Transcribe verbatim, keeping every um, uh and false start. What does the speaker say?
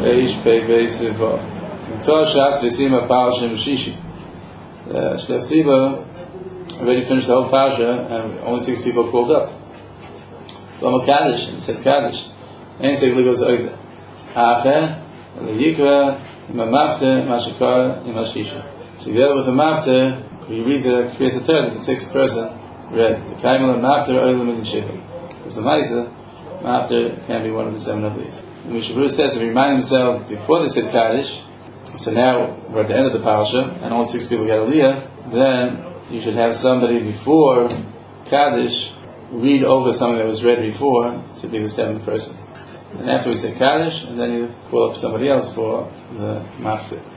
Reish Pei Beis Vav. Torah Shas V'Sima Parashim Shishi. Shlev Siba already finished the whole parasha, and only six people called up. Lama Kaddish, he said Kaddish. And he said Ligos Oigda. Ache, Yikra, Ima Mafte, Mashikara, Ima Shisha. So together with the Mafte, we read the Kriyas HaTorah, the sixth person read. The Kaimel and Mafte are Oilam and Shivim. Because the Maisa, Mafte can be one of the seven of these. And Mishabur says to remind himself before they said Kaddish, so now we're at the end of the parasha, and all six people get Aliyah, then you should have somebody before Kaddish read over something that was read before, to be the seventh person. And after we say Kaddish, and then you call up somebody else for the Mafte.